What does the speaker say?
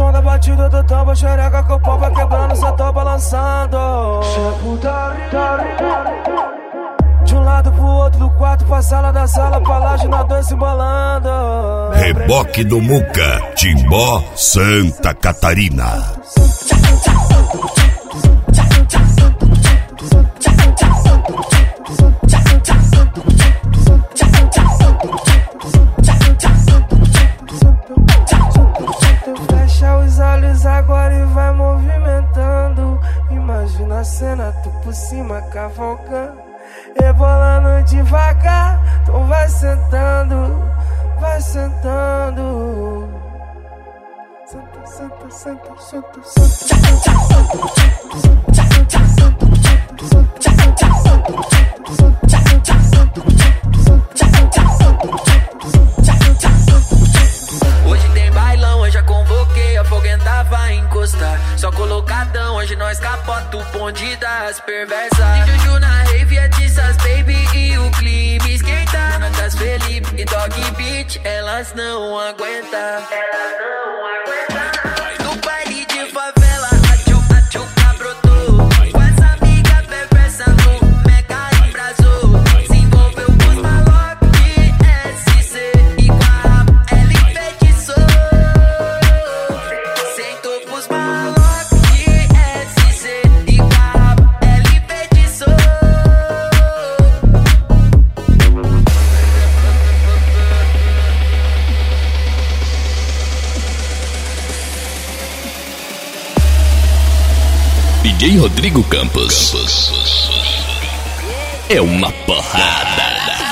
som da batida do tambo, xereca com o pau vai quebrando, cê tô balançando. De um lado pro outro do quarto, pra sala da sala, pra laje na dança embolando. Reboque do Muca, Timbó, Santa Catarina. Fecha os olhos agora e vai movimentando. Imagina a cena, tu por cima cavalcando, rebolando devagar. Então vai sentando, vai sentando. Senta, senta, senta, senta, senta. Hoje tem bailão, hoje já convoquei, a foguenta vai encostar. Só colocadão, hoje nós capota o bonde das perversas. De Juju na rave, é Tissas Baby e o clima esquenta. Natas Felipe e Dog Beat, elas não aguentam. Elas não aguentam. No baile de favela, a tchuca brotou. Com essa amiga perversa no mega embrasou. Se envolveu com os maloc de SC e com a rapa ela enfeitiçou. Sentou pros maloc de SC e com a rapa ela enfeitiçou. DJ Rodrigo Campos. É uma porrada.